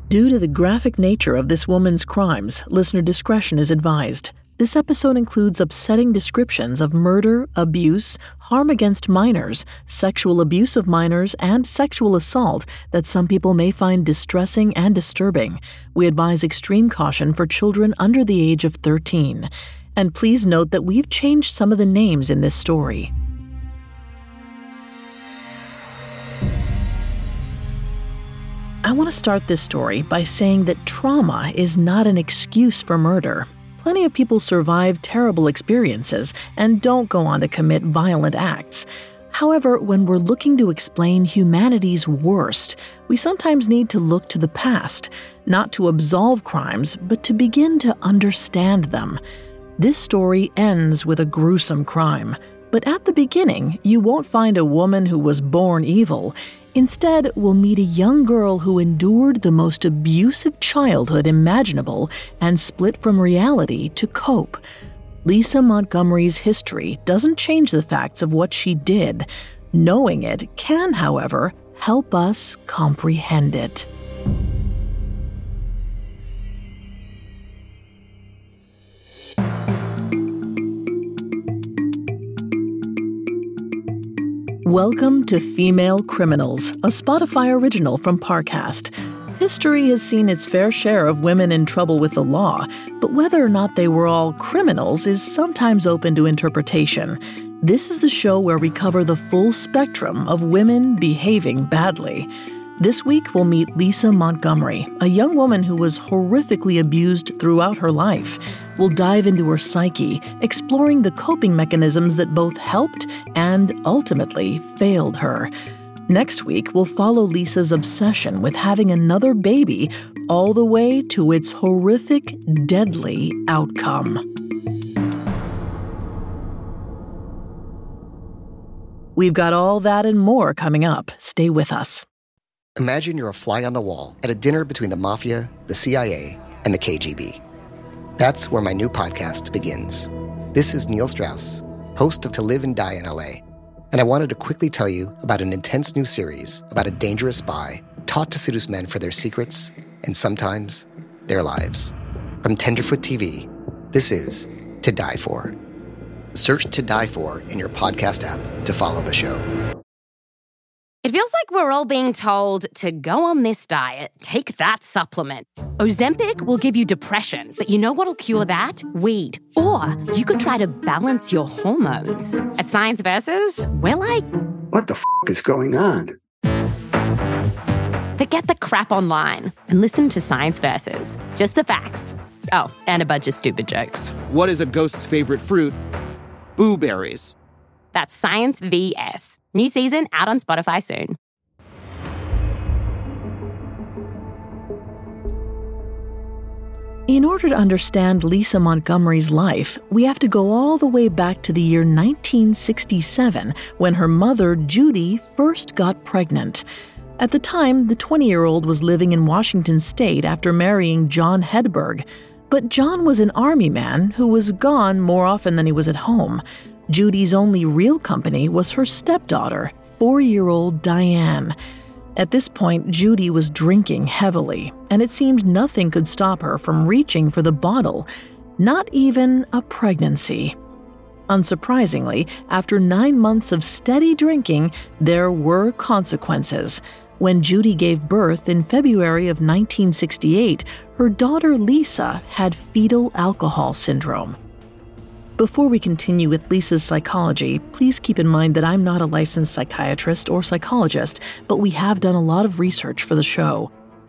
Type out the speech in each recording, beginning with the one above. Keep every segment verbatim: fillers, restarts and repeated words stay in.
Due to the graphic nature of this woman's crimes, listener discretion is advised. This episode includes upsetting descriptions of murder, abuse, harm against minors, sexual abuse of minors, and sexual assault that some people may find distressing and disturbing. We advise extreme caution for children under the age of thirteen. And please note that we've changed some of the names in this story. I want to start this story by saying that trauma is not an excuse for murder. Plenty of people survive terrible experiences and don't go on to commit violent acts. However, when we're looking to explain humanity's worst, we sometimes need to look to the past, not to absolve crimes, but to begin to understand them. This story ends with a gruesome crime. But at the beginning, you won't find a woman who was born evil. Instead, we'll meet a young girl who endured the most abusive childhood imaginable and split from reality to cope. Lisa Montgomery's history doesn't change the facts of what she did. Knowing it can, however, help us comprehend it. Welcome to Female Criminals, a Spotify original from Parcast. History has seen its fair share of women in trouble with the law, but whether or not they were all criminals is sometimes open to interpretation. This is the show where we cover the full spectrum of women behaving badly. This week, we'll meet Lisa Montgomery, a young woman who was horrifically abused throughout her life. We'll dive into her psyche, exploring the coping mechanisms that both helped and ultimately failed her. Next week, we'll follow Lisa's obsession with having another baby all the way to its horrific, deadly outcome. We've got all that and more coming up. Stay with us. Imagine you're a fly on the wall at a dinner between the Mafia, the C I A, and the K G B. That's where my new podcast begins. This is Neil Strauss, host of To Live and Die in L A, and I wanted to quickly tell you about an intense new series about a dangerous spy taught to seduce men for their secrets and sometimes their lives. From Tenderfoot T V, this is To Die For. Search To Die For in your podcast app to follow the show. It feels like we're all being told to go on this diet, take that supplement. Ozempic will give you depression, but you know what'll cure that? Weed. Or you could try to balance your hormones. At Science Versus, we're like... What the f*** is going on? Forget the crap online and listen to Science Versus. Just the facts. Oh, and a bunch of stupid jokes. What is a ghost's favorite fruit? Blueberries. That's Science V S. New season out on Spotify soon. In order to understand Lisa Montgomery's life, we have to go all the way back to the year nineteen sixty-seven, when her mother, Judy, first got pregnant. At the time, the twenty-year-old was living in Washington State after marrying John Hedberg. But John was an army man who was gone more often than he was at home. Judy's only real company was her stepdaughter, four-year-old Diane. At this point, Judy was drinking heavily, and it seemed nothing could stop her from reaching for the bottle, not even a pregnancy. Unsurprisingly, after nine months of steady drinking, there were consequences. When Judy gave birth in February of nineteen sixty-eight, her daughter Lisa had fetal alcohol syndrome. Before we continue with Lisa's psychology, please keep in mind that I'm not a licensed psychiatrist or psychologist, but we have done a lot of research for the show.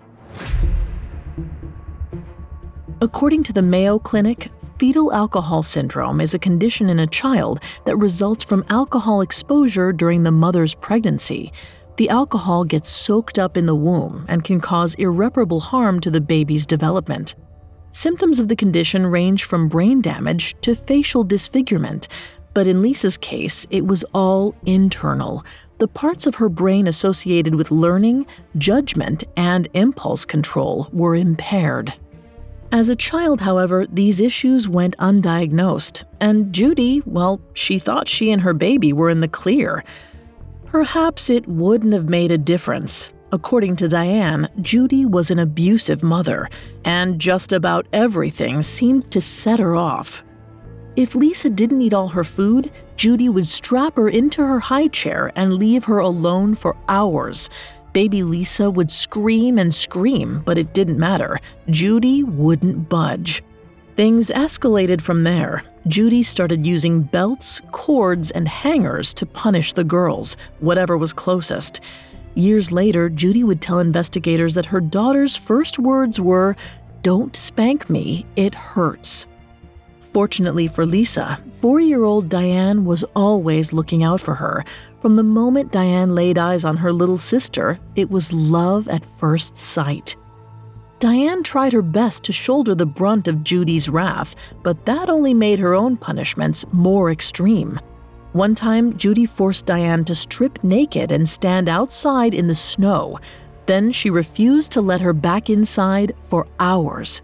According to the Mayo Clinic, fetal alcohol syndrome is a condition in a child that results from alcohol exposure during the mother's pregnancy. The alcohol gets soaked up in the womb and can cause irreparable harm to the baby's development. Symptoms of the condition range from brain damage to facial disfigurement, but in Lisa's case, it was all internal. The parts of her brain associated with learning, judgment, and impulse control were impaired. As a child, however, these issues went undiagnosed, and Judy, well, she thought she and her baby were in the clear. Perhaps it wouldn't have made a difference. According to Diane, Judy was an abusive mother, and just about everything seemed to set her off. If Lisa didn't eat all her food, Judy would strap her into her high chair and leave her alone for hours. Baby Lisa would scream and scream, but it didn't matter. Judy wouldn't budge. Things escalated from there. Judy started using belts, cords, and hangers to punish the girls, whatever was closest. Years later, Judy would tell investigators that her daughter's first words were, "Don't spank me, it hurts." Fortunately for Lisa, four-year-old Diane was always looking out for her. From the moment Diane laid eyes on her little sister, it was love at first sight. Diane tried her best to shoulder the brunt of Judy's wrath, but that only made her own punishments more extreme. One time, Judy forced Diane to strip naked and stand outside in the snow. Then she refused to let her back inside for hours.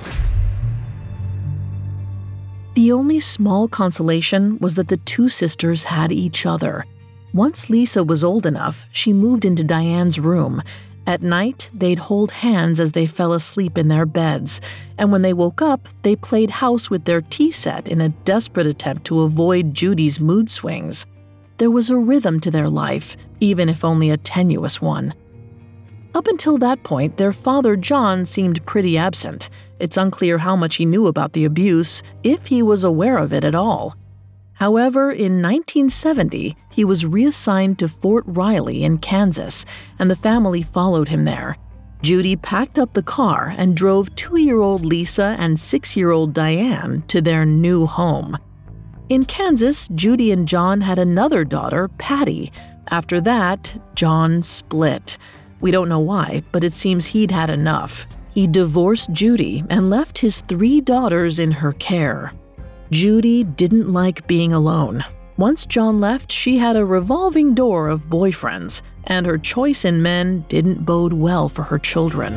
The only small consolation was that the two sisters had each other. Once Lisa was old enough, she moved into Diane's room. At night, they'd hold hands as they fell asleep in their beds, and when they woke up, they played house with their tea set in a desperate attempt to avoid Judy's mood swings. There was a rhythm to their life, even if only a tenuous one. Up until that point, their father John seemed pretty absent. It's unclear how much he knew about the abuse, if he was aware of it at all. However, in nineteen seventy, he was reassigned to Fort Riley in Kansas, and the family followed him there. Judy packed up the car and drove two-year-old Lisa and six-year-old Diane to their new home. In Kansas, Judy and John had another daughter, Patty. After that, John split. We don't know why, but it seems he'd had enough. He divorced Judy and left his three daughters in her care. Judy didn't like being alone. Once John left, she had a revolving door of boyfriends, and her choice in men didn't bode well for her children.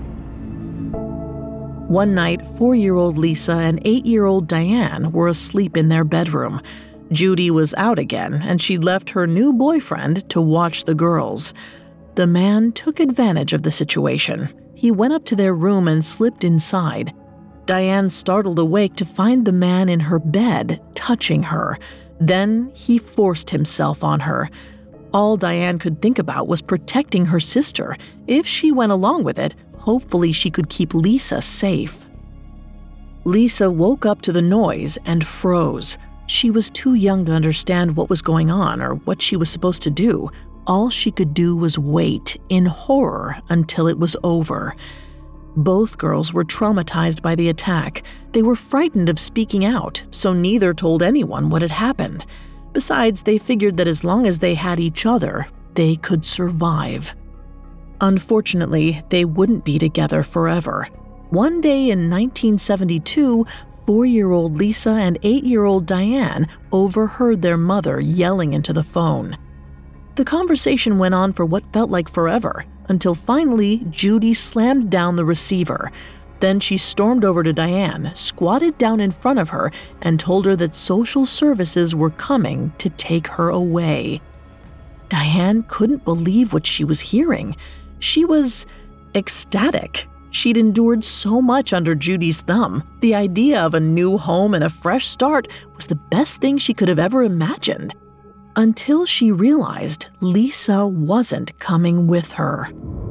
One night, four-year-old Lisa and eight-year-old Diane were asleep in their bedroom. Judy was out again, and she'd left her new boyfriend to watch the girls. The man took advantage of the situation. He went up to their room and slipped inside. Diane startled awake to find the man in her bed, touching her. Then he forced himself on her. All Diane could think about was protecting her sister. If she went along with it, hopefully she could keep Lisa safe. Lisa woke up to the noise and froze. She was too young to understand what was going on or what she was supposed to do. All she could do was wait in horror until it was over. Both girls were traumatized by the attack. They were frightened of speaking out, so neither told anyone what had happened. Besides, they figured that as long as they had each other, they could survive. Unfortunately, they wouldn't be together forever. One day in nineteen seventy-two, four-year-old Lisa and eight-year-old Diane overheard their mother yelling into the phone. The conversation went on for what felt like forever, until finally Judy slammed down the receiver. Then she stormed over to Diane, squatted down in front of her, and told her that social services were coming to take her away. Diane couldn't believe what she was hearing. She was ecstatic. She'd endured so much under Judy's thumb. The idea of a new home and a fresh start was the best thing she could have ever imagined. Until she realized Lisa wasn't coming with her.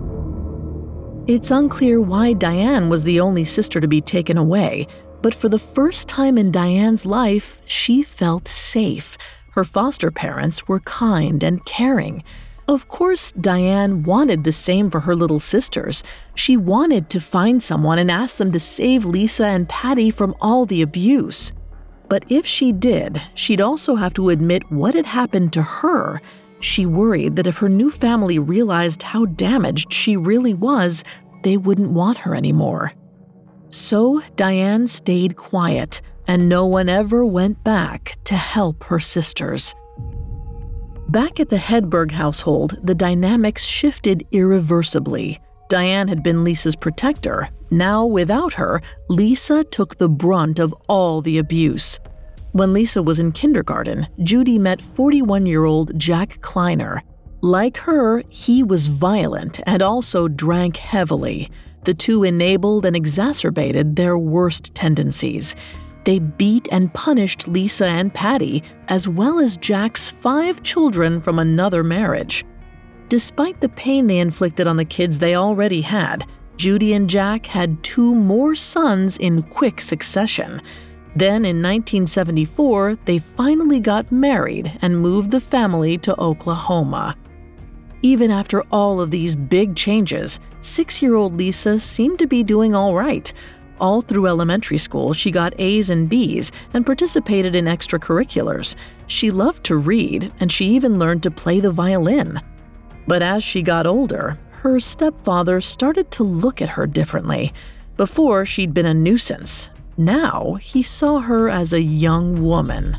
It's unclear why Diane was the only sister to be taken away, but for the first time in Diane's life, she felt safe. Her foster parents were kind and caring. Of course, Diane wanted the same for her little sisters. She wanted to find someone and ask them to save Lisa and Patty from all the abuse. But if she did, she'd also have to admit what had happened to her. She worried that if her new family realized how damaged she really was, they wouldn't want her anymore. So Diane stayed quiet, and no one ever went back to help her sisters. Back at the Hedberg household, the dynamics shifted irreversibly. Diane had been Lisa's protector. Now, without her, Lisa took the brunt of all the abuse. When Lisa was in kindergarten, Judy met forty-one-year-old Jack Kleiner. Like her, he was violent and also drank heavily. The two enabled and exacerbated their worst tendencies. They beat and punished Lisa and Patty, as well as Jack's five children from another marriage. Despite the pain they inflicted on the kids they already had, Judy and Jack had two more sons in quick succession. Then in nineteen seventy-four, they finally got married and moved the family to Oklahoma. Even after all of these big changes, six-year-old Lisa seemed to be doing all right. All through elementary school, she got A's and B's and participated in extracurriculars. She loved to read, and she even learned to play the violin. But as she got older, her stepfather started to look at her differently. Before, she'd been a nuisance. Now, he saw her as a young woman.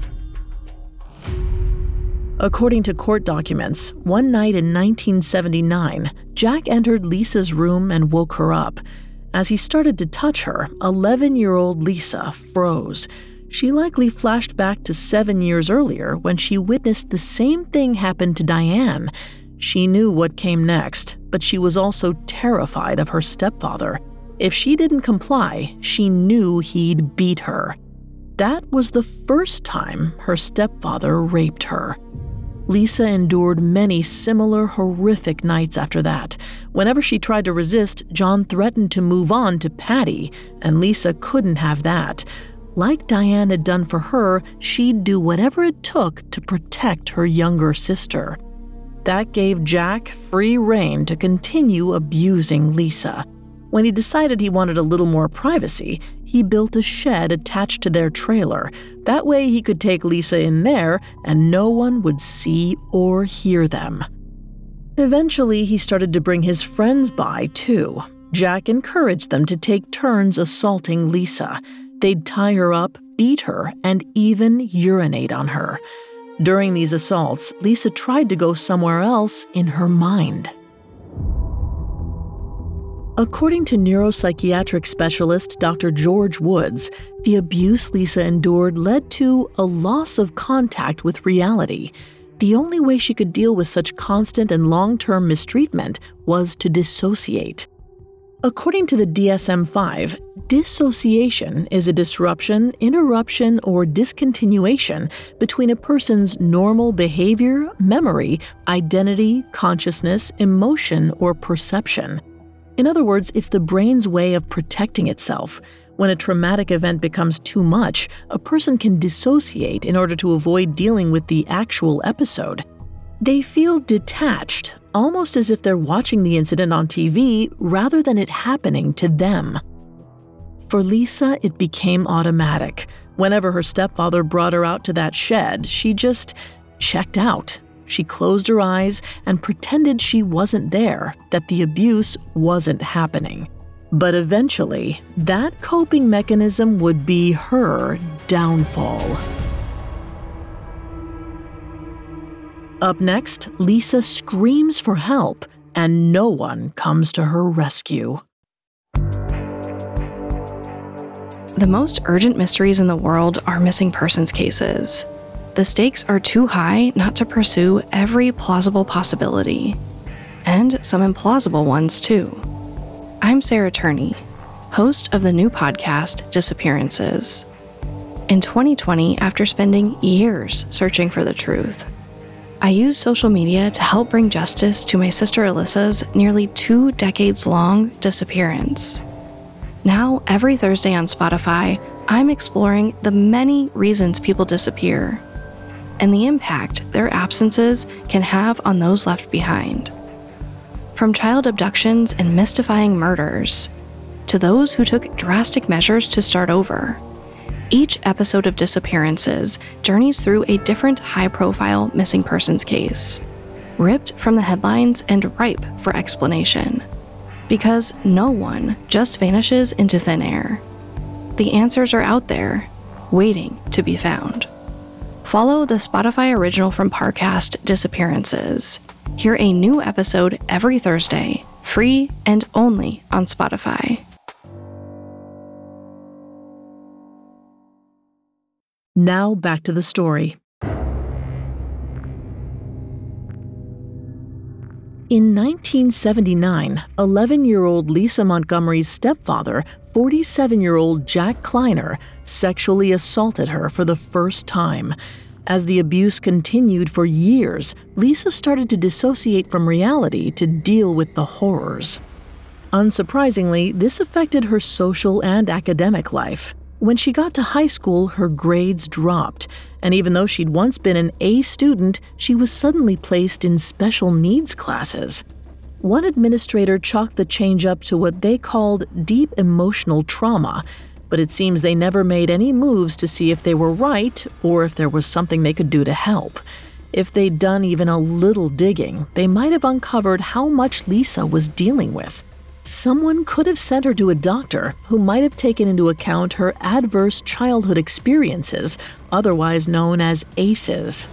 According to court documents, one night in nineteen seventy-nine, Jack entered Lisa's room and woke her up. As he started to touch her, eleven-year-old Lisa froze. She likely flashed back to seven years earlier when she witnessed the same thing happen to Diane. She knew what came next, but she was also terrified of her stepfather. If she didn't comply, she knew he'd beat her. That was the first time her stepfather raped her. Lisa endured many similar horrific nights after that. Whenever she tried to resist, John threatened to move on to Patty, and Lisa couldn't have that. Like Diane had done for her, she'd do whatever it took to protect her younger sister. That gave Jack free rein to continue abusing Lisa. When he decided he wanted a little more privacy, he built a shed attached to their trailer. That way he could take Lisa in there and no one would see or hear them. Eventually, he started to bring his friends by, too. Jack encouraged them to take turns assaulting Lisa. They'd tie her up, beat her, and even urinate on her. During these assaults, Lisa tried to go somewhere else in her mind. According to neuropsychiatric specialist Doctor George Woods, the abuse Lisa endured led to a loss of contact with reality. The only way she could deal with such constant and long-term mistreatment was to dissociate. According to the D S M five, dissociation is a disruption, interruption, or discontinuation between a person's normal behavior, memory, identity, consciousness, emotion, or perception. In other words, it's the brain's way of protecting itself. When a traumatic event becomes too much, a person can dissociate in order to avoid dealing with the actual episode. They feel detached, almost as if they're watching the incident on T V rather than it happening to them. For Lisa, it became automatic. Whenever her stepfather brought her out to that shed, she just checked out. She closed her eyes and pretended she wasn't there, that the abuse wasn't happening. But eventually, that coping mechanism would be her downfall. Up next, Lisa screams for help, and no one comes to her rescue. The most urgent mysteries in the world are missing persons cases. The stakes are too high not to pursue every plausible possibility, and some implausible ones too. I'm Sarah Turney, host of the new podcast, Disappearances. In twenty twenty, after spending years searching for the truth, I used social media to help bring justice to my sister Alyssa's nearly two decades-long disappearance. Now, every Thursday on Spotify, I'm exploring the many reasons people disappear and the impact their absences can have on those left behind. From child abductions and mystifying murders to those who took drastic measures to start over, each episode of Disappearances journeys through a different high-profile missing persons case, ripped from the headlines and ripe for explanation. Because no one just vanishes into thin air. The answers are out there, waiting to be found. Follow the Spotify original from Parcast, Disappearances. Hear a new episode every Thursday, free and only on Spotify. Now back to the story. In nineteen seventy-nine, eleven-year-old Lisa Montgomery's stepfather, forty-seven-year-old Jack Kleiner, sexually assaulted her for the first time. As the abuse continued for years, Lisa started to dissociate from reality to deal with the horrors. Unsurprisingly, this affected her social and academic life. When she got to high school, her grades dropped, and even though she'd once been an A student, she was suddenly placed in special needs classes. One administrator chalked the change up to what they called deep emotional trauma, but it seems they never made any moves to see if they were right or if there was something they could do to help. If they'd done even a little digging, they might have uncovered how much Lisa was dealing with. Someone could have sent her to a doctor who might have taken into account her adverse childhood experiences, otherwise known as A C Es.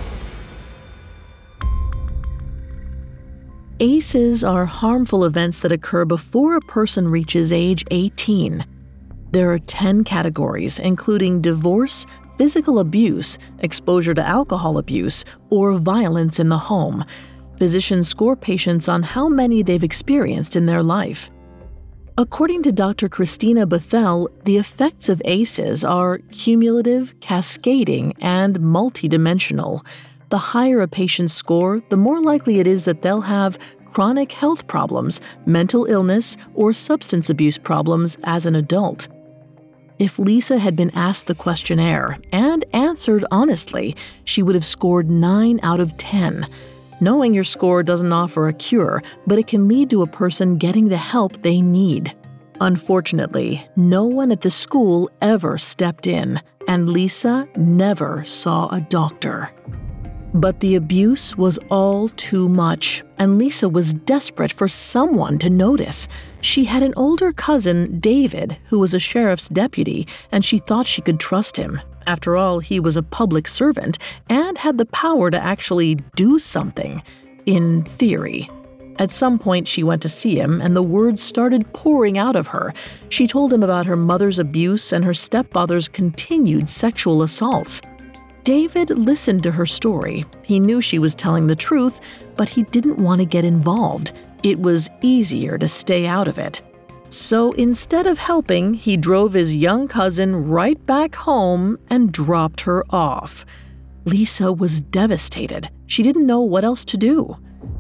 A C Es are harmful events that occur before a person reaches age eighteen. There are ten categories, including divorce, physical abuse, exposure to alcohol abuse, or violence in the home. Physicians score patients on how many they've experienced in their life. According to Doctor Christina Bethel, the effects of A C Es are cumulative, cascading, and multidimensional. The higher a patient's score, the more likely it is that they'll have chronic health problems, mental illness, or substance abuse problems as an adult. If Lisa had been asked the questionnaire and answered honestly, she would have scored nine out of ten. Knowing your score doesn't offer a cure, but it can lead to a person getting the help they need. Unfortunately, no one at the school ever stepped in, and Lisa never saw a doctor. But the abuse was all too much, and Lisa was desperate for someone to notice. She had an older cousin, David, who was a sheriff's deputy, and she thought she could trust him. After all, he was a public servant and had the power to actually do something, in theory. At some point, she went to see him, and the words started pouring out of her. She told him about her mother's abuse and her stepfather's continued sexual assaults. David listened to her story. He knew she was telling the truth, but he didn't want to get involved. It was easier to stay out of it. So instead of helping, he drove his young cousin right back home and dropped her off. Lisa was devastated. She didn't know what else to do.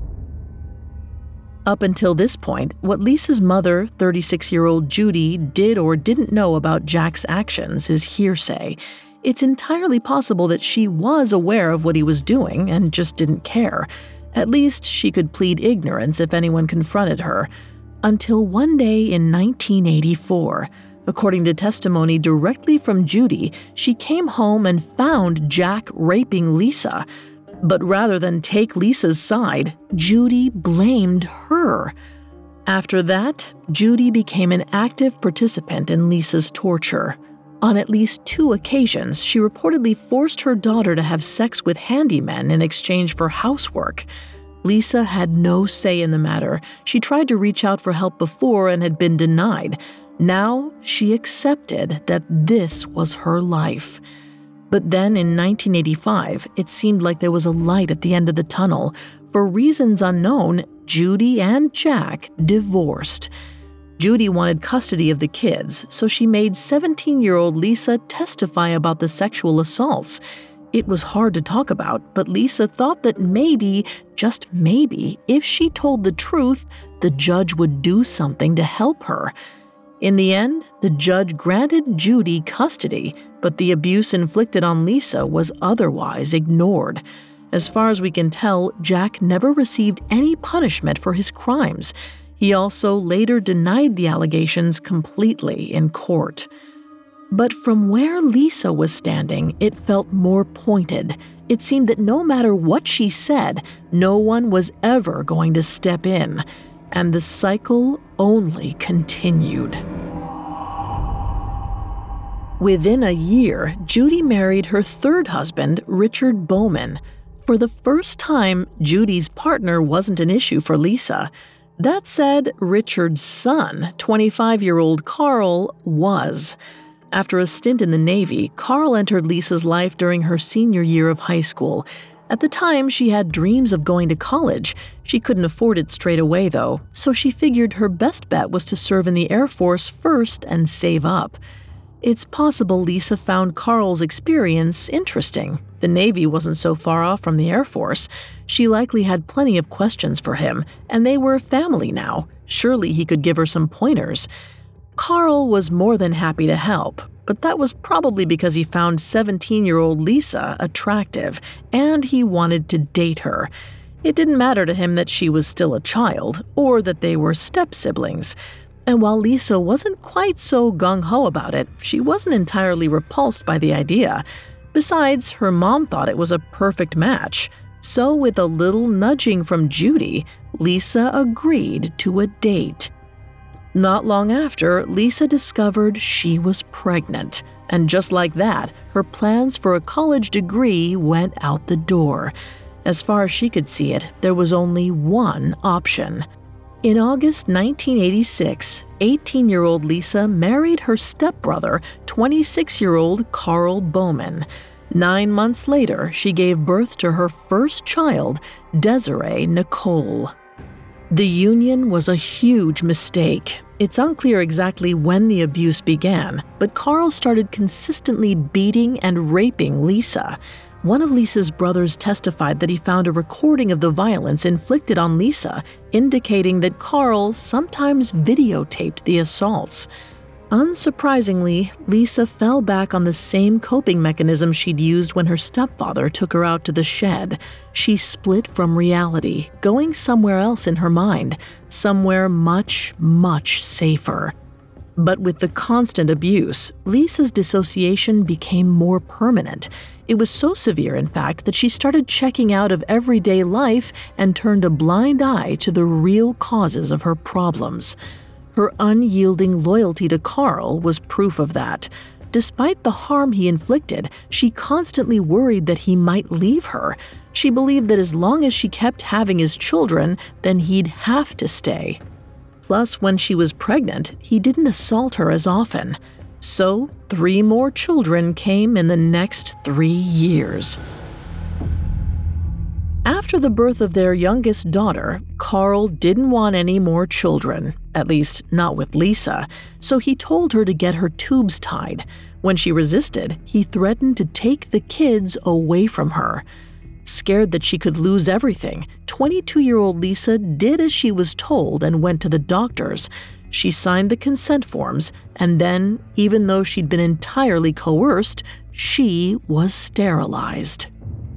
Up until this point, what Lisa's mother, thirty-six-year-old Judy, did or didn't know about Jack's actions is hearsay. It's entirely possible that she was aware of what he was doing and just didn't care. At least she could plead ignorance if anyone confronted her. Until one day in nineteen eighty-four, according to testimony directly from Judy, she came home and found Jack raping Lisa. But rather than take Lisa's side, Judy blamed her. After that, Judy became an active participant in Lisa's torture. On at least two occasions, she reportedly forced her daughter to have sex with handymen in exchange for housework. Lisa had no say in the matter. She tried to reach out for help before and had been denied. Now, she accepted that this was her life. But then in nineteen eighty-five, it seemed like there was a light at the end of the tunnel. For reasons unknown, Judy and Jack divorced. Judy wanted custody of the kids, so she made seventeen-year-old Lisa testify about the sexual assaults. It was hard to talk about, but Lisa thought that maybe, just maybe, if she told the truth, the judge would do something to help her. In the end, the judge granted Judy custody, but the abuse inflicted on Lisa was otherwise ignored. As far as we can tell, Jack never received any punishment for his crimes. He also later denied the allegations completely in court. But from where Lisa was standing, it felt more pointed. It seemed that no matter what she said, no one was ever going to step in. And the cycle only continued. Within a year, Judy married her third husband, Richard Bowman. For the first time, Judy's partner wasn't an issue for Lisa. That said, Richard's son, twenty-five-year-old Carl, was. After a stint in the Navy, Carl entered Lisa's life during her senior year of high school. At the time, she had dreams of going to college. She couldn't afford it straight away, though, so she figured her best bet was to serve in the Air Force first and save up. It's possible Lisa found Carl's experience interesting. The Navy wasn't so far off from the Air Force. She likely had plenty of questions for him, and they were family now. Surely he could give her some pointers. Carl was more than happy to help, but that was probably because he found seventeen-year-old Lisa attractive, and he wanted to date her. It didn't matter to him that she was still a child, or that they were step-siblings. And while Lisa wasn't quite so gung-ho about it, she wasn't entirely repulsed by the idea. Besides, her mom thought it was a perfect match. So with a little nudging from Judy, Lisa agreed to a date. Not long after, Lisa discovered she was pregnant. And just like that, her plans for a college degree went out the door. As far as she could see it, there was only one option. In August nineteen eighty-six, eighteen-year-old Lisa married her stepbrother, twenty-six-year-old Carl Bowman. Nine months later, she gave birth to her first child, Desiree Nicole. The union was a huge mistake. It's unclear exactly when the abuse began, but Carl started consistently beating and raping Lisa. One of Lisa's brothers testified that he found a recording of the violence inflicted on Lisa, indicating that Carl sometimes videotaped the assaults. Unsurprisingly, Lisa fell back on the same coping mechanism she'd used when her stepfather took her out to the shed. She split from reality, going somewhere else in her mind, somewhere much, much safer. But with the constant abuse, Lisa's dissociation became more permanent. It was so severe, in fact, that she started checking out of everyday life and turned a blind eye to the real causes of her problems. Her unyielding loyalty to Carl was proof of that. Despite the harm he inflicted, she constantly worried that he might leave her. She believed that as long as she kept having his children, then he'd have to stay. Plus, when she was pregnant, he didn't assault her as often. So, three more children came in the next three years. After the birth of their youngest daughter, Carl didn't want any more children, at least not with Lisa, so he told her to get her tubes tied. When she resisted, he threatened to take the kids away from her. Scared that she could lose everything, twenty-two-year-old Lisa did as she was told and went to the doctors. She signed the consent forms, and then, even though she'd been entirely coerced, she was sterilized.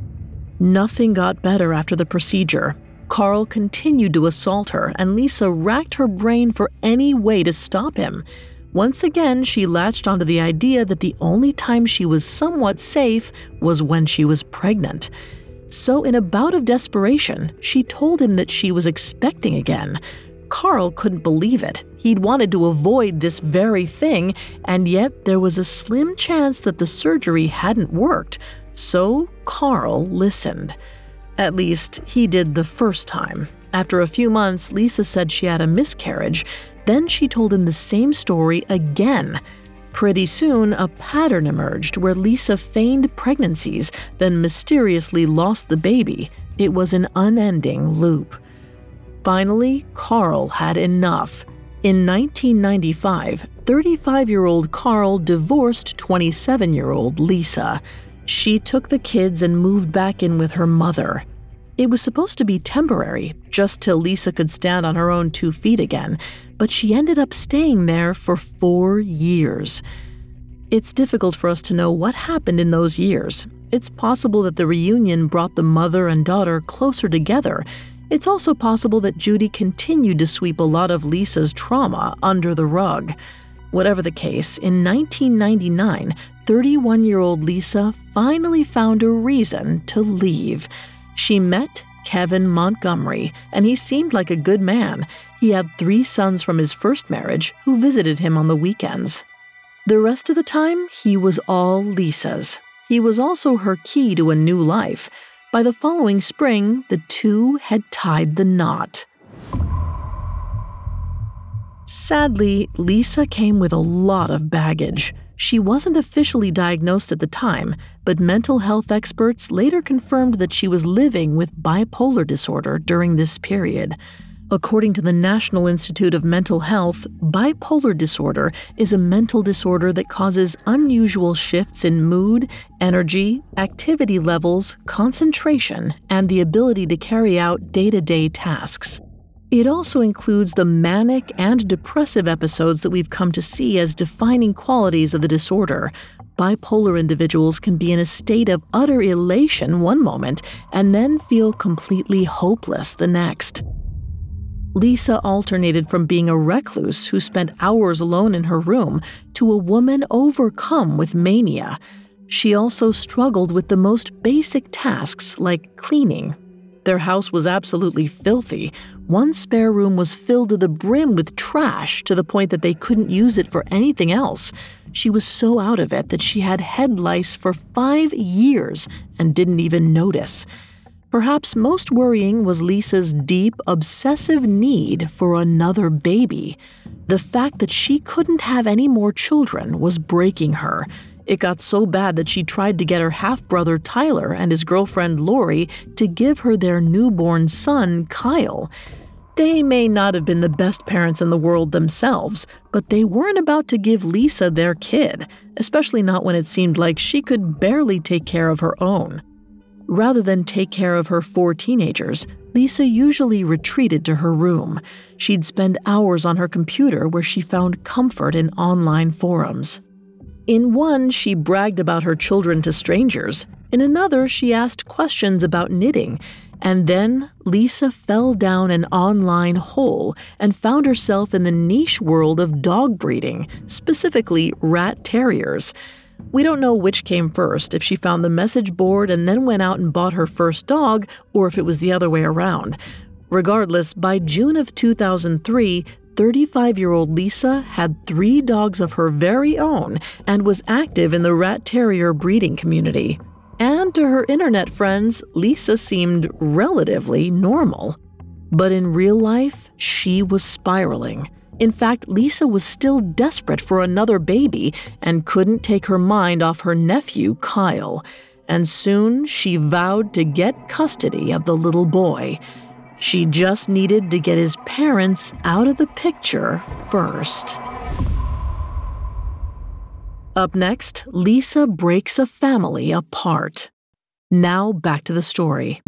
Nothing got better after the procedure. Carl continued to assault her, and Lisa racked her brain for any way to stop him. Once again, she latched onto the idea that the only time she was somewhat safe was when she was pregnant. So in a bout of desperation, she told him that she was expecting again. Carl couldn't believe it. He'd wanted to avoid this very thing, and yet there was a slim chance that the surgery hadn't worked. So Carl listened. At least, he did the first time. After a few months, Lisa said she had a miscarriage. Then she told him the same story again. Pretty soon, a pattern emerged where Lisa feigned pregnancies, then mysteriously lost the baby. It was an unending loop. Finally, Carl had enough. In nineteen ninety-five, thirty-five-year-old Carl divorced twenty-seven-year-old Lisa. She took the kids and moved back in with her mother. It was supposed to be temporary, just till Lisa could stand on her own two feet again, but she ended up staying there for four years. It's difficult for us to know what happened in those years. It's possible that the reunion brought the mother and daughter closer together. It's also possible that Judy continued to sweep a lot of Lisa's trauma under the rug. Whatever the case, in nineteen ninety-nine, thirty-one-year-old Lisa finally found a reason to leave. She met Kevin Montgomery, and he seemed like a good man. He had three sons from his first marriage who visited him on the weekends. The rest of the time, he was all Lisa's. He was also her key to a new life. By the following spring, the two had tied the knot. Sadly, Lisa came with a lot of baggage. She wasn't officially diagnosed at the time, but mental health experts later confirmed that she was living with bipolar disorder during this period. According to the National Institute of Mental Health, bipolar disorder is a mental disorder that causes unusual shifts in mood, energy, activity levels, concentration, and the ability to carry out day-to-day tasks. It also includes the manic and depressive episodes that we've come to see as defining qualities of the disorder. Bipolar individuals can be in a state of utter elation one moment and then feel completely hopeless the next. Lisa alternated from being a recluse who spent hours alone in her room to a woman overcome with mania. She also struggled with the most basic tasks like cleaning. Their house was absolutely filthy. One spare room was filled to the brim with trash to the point that they couldn't use it for anything else. She was so out of it that she had head lice for five years and didn't even notice. Perhaps most worrying was Lisa's deep, obsessive need for another baby. The fact that she couldn't have any more children was breaking her. It got so bad that she tried to get her half-brother Tyler and his girlfriend Lori to give her their newborn son, Kyle. They may not have been the best parents in the world themselves, but they weren't about to give Lisa their kid, especially not when it seemed like she could barely take care of her own. Rather than take care of her four teenagers, Lisa usually retreated to her room. She'd spend hours on her computer where she found comfort in online forums. In one, she bragged about her children to strangers. In another, she asked questions about knitting. And then Lisa fell down an online hole and found herself in the niche world of dog breeding, specifically rat terriers. We don't know which came first, if she found the message board and then went out and bought her first dog, or if it was the other way around. Regardless, by June of two thousand three, thirty-five-year-old Lisa had three dogs of her very own and was active in the rat terrier breeding community. And to her internet friends, Lisa seemed relatively normal. But in real life, she was spiraling. In fact, Lisa was still desperate for another baby and couldn't take her mind off her nephew, Kyle. And soon she vowed to get custody of the little boy. She just needed to get his parents out of the picture first. Up next, Lisa breaks a family apart. Now back to the story.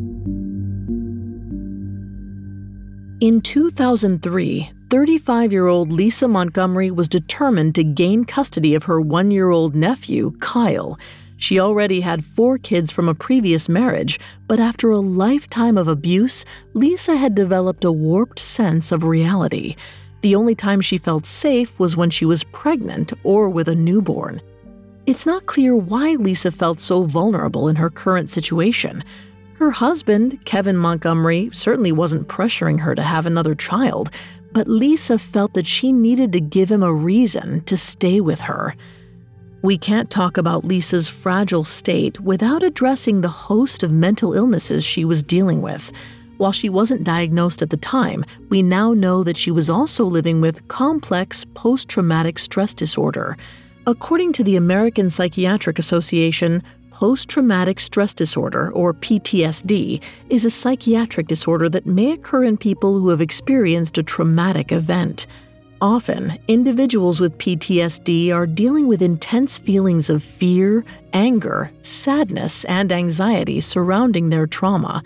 In two thousand three, thirty-five-year-old Lisa Montgomery was determined to gain custody of her one-year-old nephew, Kyle. She already had four kids from a previous marriage, but after a lifetime of abuse, Lisa had developed a warped sense of reality. The only time she felt safe was when she was pregnant or with a newborn. It's not clear why Lisa felt so vulnerable in her current situation. Her husband, Kevin Montgomery, certainly wasn't pressuring her to have another child, but Lisa felt that she needed to give him a reason to stay with her. We can't talk about Lisa's fragile state without addressing the host of mental illnesses she was dealing with. While she wasn't diagnosed at the time, we now know that she was also living with complex post-traumatic stress disorder. According to the American Psychiatric Association, post-traumatic stress disorder, or P T S D, is a psychiatric disorder that may occur in people who have experienced a traumatic event. Often, individuals with P T S D are dealing with intense feelings of fear, anger, sadness, and anxiety surrounding their trauma.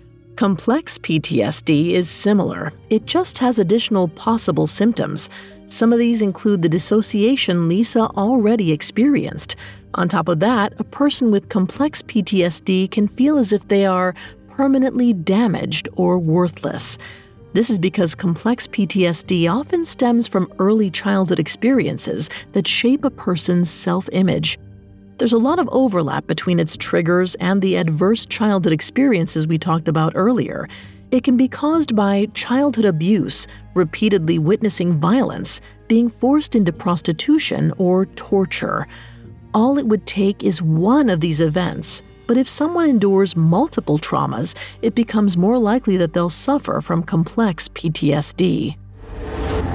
Complex P T S D is similar. It just has additional possible symptoms. Some of these include the dissociation Lisa already experienced. On top of that, a person with complex P T S D can feel as if they are permanently damaged or worthless. This is because complex P T S D often stems from early childhood experiences that shape a person's self-image. There's a lot of overlap between its triggers and the adverse childhood experiences we talked about earlier. It can be caused by childhood abuse, repeatedly witnessing violence, being forced into prostitution, or torture. All it would take is one of these events, but if someone endures multiple traumas, it becomes more likely that they'll suffer from complex P T S D.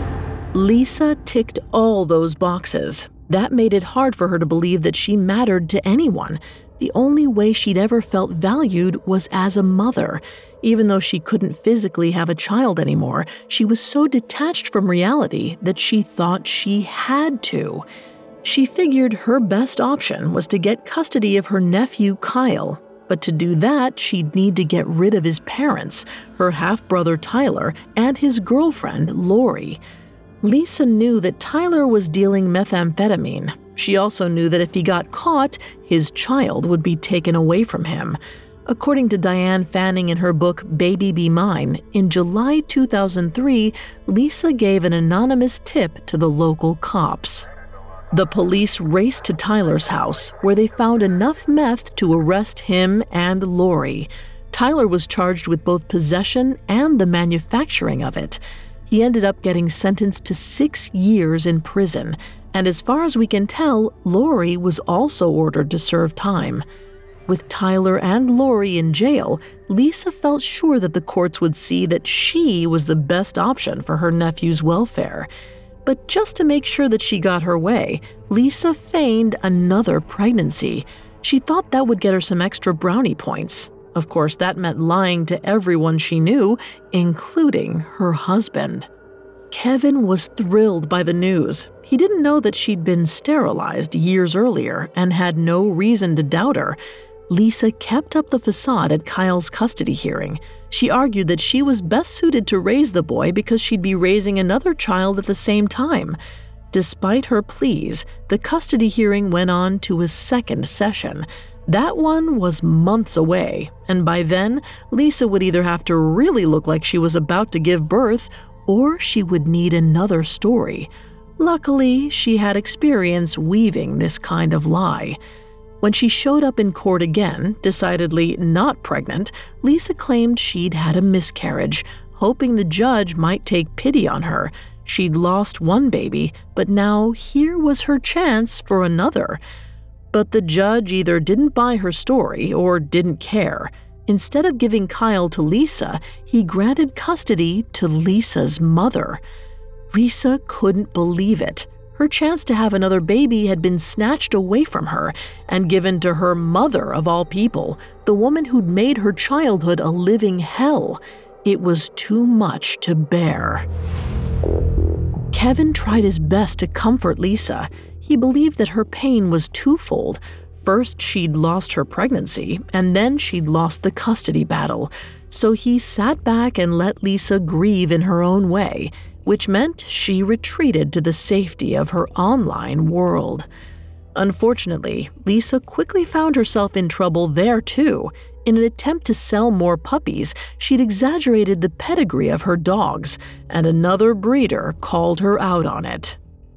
Lisa ticked all those boxes. That made it hard for her to believe that she mattered to anyone. The only way she'd ever felt valued was as a mother. Even though she couldn't physically have a child anymore, she was so detached from reality that she thought she had to. She figured her best option was to get custody of her nephew, Kyle. But to do that, she'd need to get rid of his parents, her half-brother Tyler, and his girlfriend, Lori. Lisa knew that Tyler was dealing methamphetamine. She also knew that if he got caught, his child would be taken away from him. According to Diane Fanning in her book Baby Be Mine, in July two thousand three, Lisa gave an anonymous tip to the local cops. The police raced to Tyler's house, where they found enough meth to arrest him and Lori. Tyler was charged with both possession and the manufacturing of it. He ended up getting sentenced to six years in prison, and as far as we can tell, Lori was also ordered to serve time. With Tyler and Lori in jail, Lisa felt sure that the courts would see that she was the best option for her nephew's welfare. But just to make sure that she got her way, Lisa feigned another pregnancy. She thought that would get her some extra brownie points. Of course, that meant lying to everyone she knew, including her husband. Kevin was thrilled by the news. He didn't know that she'd been sterilized years earlier and had no reason to doubt her. Lisa kept up the facade at Kyle's custody hearing. She argued that she was best suited to raise the boy because she'd be raising another child at the same time. Despite her pleas, the custody hearing went on to a second session. That one was months away, and by then, Lisa would either have to really look like she was about to give birth, or she would need another story. Luckily, she had experience weaving this kind of lie. When she showed up in court again, decidedly not pregnant, Lisa claimed she'd had a miscarriage, hoping the judge might take pity on her. She'd lost one baby, but now here was her chance for another. But the judge either didn't buy her story or didn't care. Instead of giving Kyle to Lisa, he granted custody to Lisa's mother. Lisa couldn't believe it. Her chance to have another baby had been snatched away from her and given to her mother of all people, the woman who'd made her childhood a living hell. It was too much to bear. Kevin tried his best to comfort Lisa. He believed that her pain was twofold. First, she'd lost her pregnancy, and then she'd lost the custody battle. So he sat back and let Lisa grieve in her own way, which meant she retreated to the safety of her online world. Unfortunately, Lisa quickly found herself in trouble there too. In an attempt to sell more puppies, she'd exaggerated the pedigree of her dogs, and another breeder called her out on it.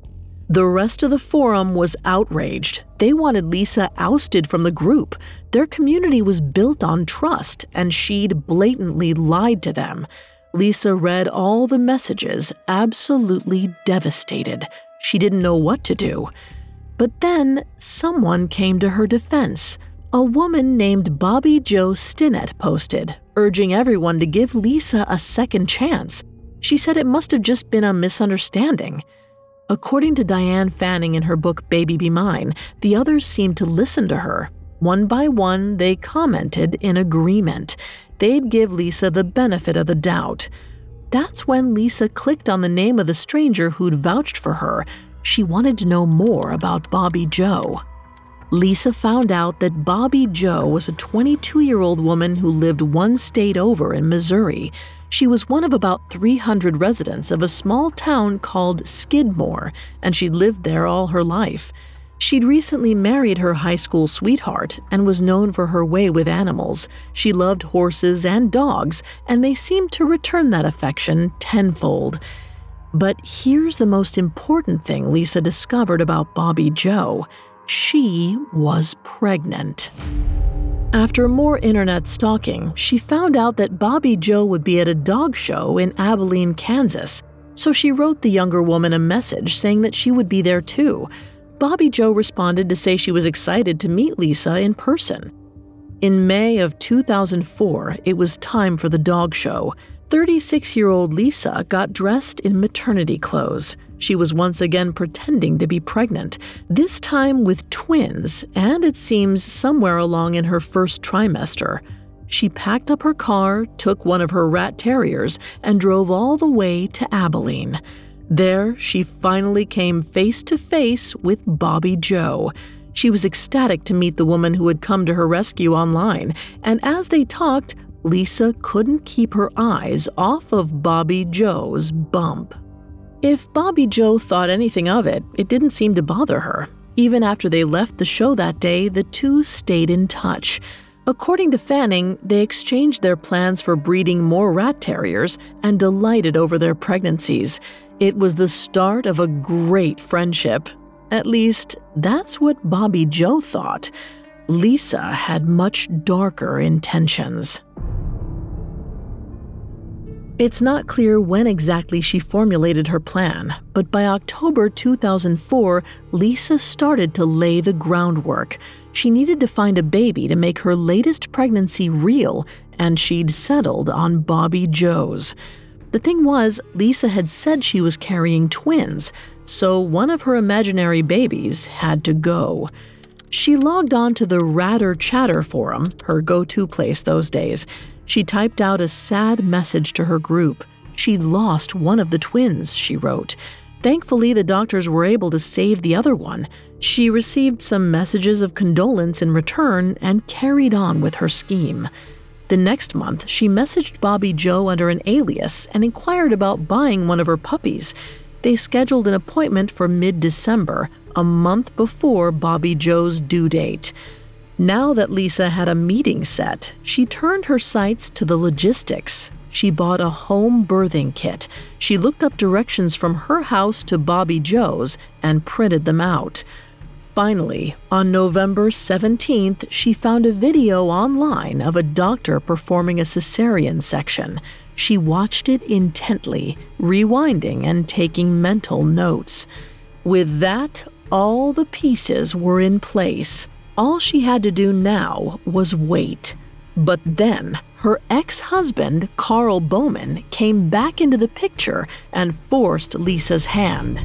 The rest of the forum was outraged. They wanted Lisa ousted from the group. Their community was built on trust, and she'd blatantly lied to them. Lisa read all the messages, absolutely devastated. She didn't know what to do. But then someone came to her defense. A woman named Bobby Jo Stinnett posted, urging everyone to give Lisa a second chance. She said it must have just been a misunderstanding. According to Diane Fanning in her book Baby Be Mine, the others seemed to listen to her. One by one, they commented in agreement. They'd give Lisa the benefit of the doubt. That's when Lisa clicked on the name of the stranger who'd vouched for her. She wanted to know more about Bobby Jo. Lisa found out that Bobby Jo was a twenty-two-year-old woman who lived one state over in Missouri. She was one of about three hundred residents of a small town called Skidmore, and she'd lived there all her life. She'd recently married her high school sweetheart and was known for her way with animals. She loved horses and dogs, and they seemed to return that affection tenfold. But here's the most important thing Lisa discovered about Bobby Jo. She was pregnant. After more internet stalking, she found out that Bobby Jo would be at a dog show in Abilene, Kansas. So she wrote the younger woman a message saying that she would be there too. Bobby Jo responded to say she was excited to meet Lisa in person. In May of two thousand four, it was time for the dog show. thirty-six-year-old Lisa got dressed in maternity clothes. She was once again pretending to be pregnant, this time with twins, and it seems somewhere along in her first trimester. She packed up her car, took one of her rat terriers, and drove all the way to Abilene. There, she finally came face to face with Bobby Joe. She was ecstatic to meet the woman who had come to her rescue online, and as they talked, Lisa couldn't keep her eyes off of Bobby Joe's bump. If Bobby Joe thought anything of it, it didn't seem to bother her. Even after they left the show that day, the two stayed in touch. According to Fanning, they exchanged their plans for breeding more rat terriers and delighted over their pregnancies. It was the start of a great friendship. At least, that's what Bobby Joe thought. Lisa had much darker intentions. It's not clear when exactly she formulated her plan, but by October two thousand four, Lisa started to lay the groundwork. She needed to find a baby to make her latest pregnancy real, and she'd settled on Bobby Joe's. The thing was, Lisa had said she was carrying twins, so one of her imaginary babies had to go. She logged on to the Ratter Chatter forum, her go-to place those days. She typed out a sad message to her group. She'd lost one of the twins, she wrote. Thankfully, the doctors were able to save the other one. She received some messages of condolence in return and carried on with her scheme. The next month, she messaged Bobby Joe under an alias and inquired about buying one of her puppies. They scheduled an appointment for mid-December, a month before Bobby Joe's due date. Now that Lisa had a meeting set, she turned her sights to the logistics. She bought a home birthing kit. She looked up directions from her house to Bobby Joe's and printed them out. Finally, on November seventeenth, she found a video online of a doctor performing a cesarean section. She watched it intently, rewinding and taking mental notes. With that, all the pieces were in place. All she had to do now was wait. But then, her ex-husband, Carl Bowman, came back into the picture and forced Lisa's hand.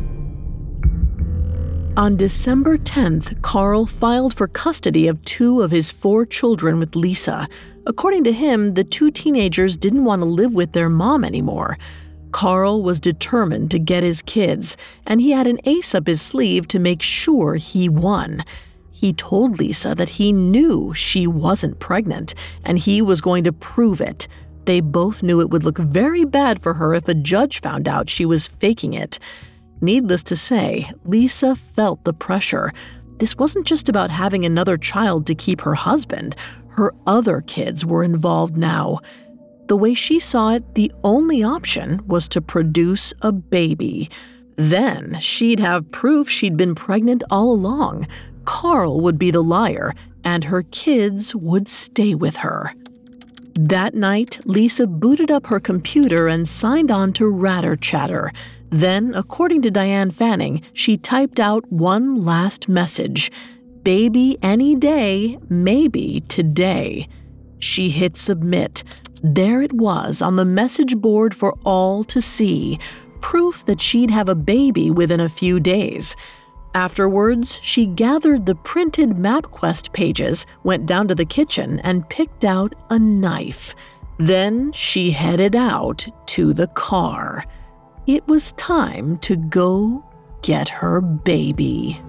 On December tenth, Carl filed for custody of two of his four children with Lisa. According to him, the two teenagers didn't want to live with their mom anymore. Carl was determined to get his kids, and he had an ace up his sleeve to make sure he won. He told Lisa that he knew she wasn't pregnant, and he was going to prove it. They both knew it would look very bad for her if a judge found out she was faking it. Needless to say, Lisa felt the pressure. This wasn't just about having another child to keep her husband. Her other kids were involved now. The way she saw it, the only option was to produce a baby. Then she'd have proof she'd been pregnant all along. Carl would be the liar, and her kids would stay with her. That night, Lisa booted up her computer and signed on to Ratter Chatter. Then, according to Diane Fanning, she typed out one last message. Baby any day, maybe today. She hit submit. There it was on the message board for all to see. Proof that she'd have a baby within a few days. Afterwards, she gathered the printed MapQuest pages, went down to the kitchen, and picked out a knife. Then she headed out to the car. It was time to go get her baby.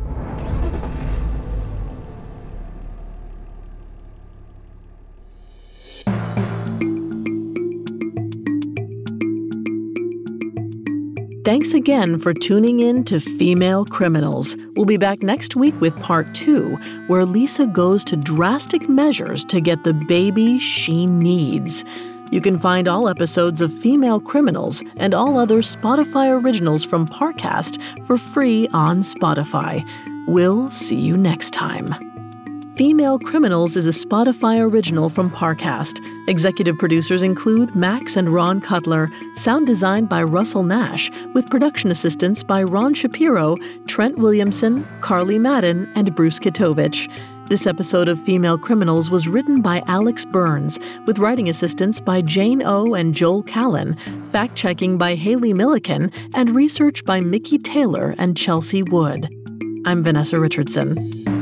Thanks again for tuning in to Female Criminals. We'll be back next week with part two, where Lisa goes to drastic measures to get the baby she needs. You can find all episodes of Female Criminals and all other Spotify originals from Parcast for free on Spotify. We'll see you next time. Female Criminals is a Spotify original from Parcast. Executive producers include Max and Ron Cutler. Sound designed by Russell Nash, with production assistance by Ron Shapiro, Trent Williamson, Carly Madden, and Bruce Kitovich. This episode of Female Criminals was written by Alex Burns, with writing assistance by Jane O and Joel Callan, fact-checking by Haley Milliken, and research by Mickey Taylor and Chelsea Wood. I'm Vanessa Richardson.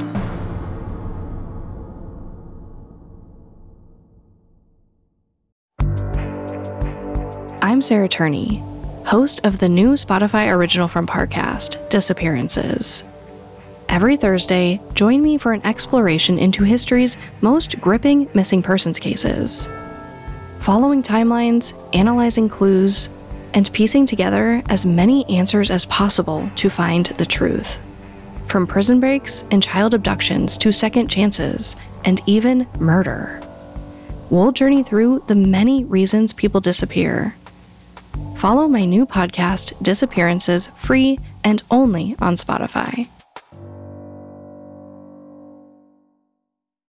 I'm Sarah Turney, host of the new Spotify original from Parcast, Disappearances. Every Thursday, join me for an exploration into history's most gripping missing persons cases. Following timelines, analyzing clues, and piecing together as many answers as possible to find the truth. From prison breaks and child abductions to second chances, and even murder. We'll journey through the many reasons people disappear. Follow my new podcast, Disappearances, free and only on Spotify.